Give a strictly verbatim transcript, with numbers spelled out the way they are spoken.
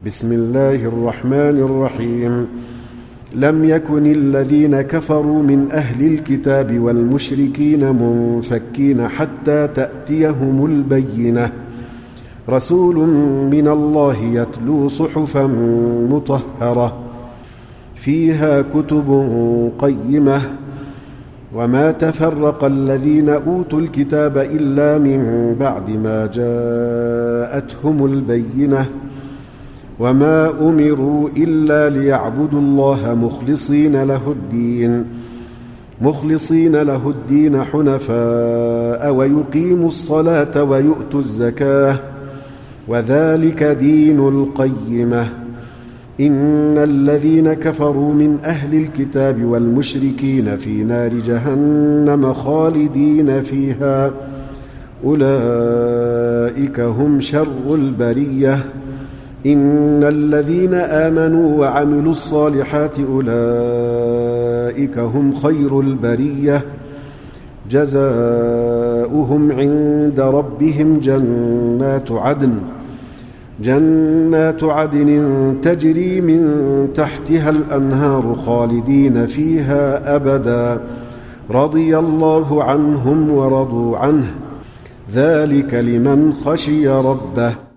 بسم الله الرحمن الرحيم. لم يكن الذين كفروا من أهل الكتاب والمشركين منفكين حتى تأتيهم البينة، رسول من الله يتلو صحفا مطهرة فيها كتب قيمة، وما تفرق الذين أوتوا الكتاب إلا من بعد ما جاءتهم البينة، وما أمروا إلا ليعبدوا الله مخلصين له الدين مخلصين له الدين حنفاء ويقيموا الصلاة ويؤتوا الزكاة، وذلك دين القيمة. إن الذين كفروا من أهل الكتاب والمشركين في نار جهنم خالدين فيها، أولئك هم شر البرية. إن الذين آمنوا وعملوا الصالحات أولئك هم خير البرية، جزاؤهم عند ربهم جنات عدن جنات عدن تجري من تحتها الأنهار خالدين فيها أبدا، رضي الله عنهم ورضوا عنه، ذلك لمن خشي ربه.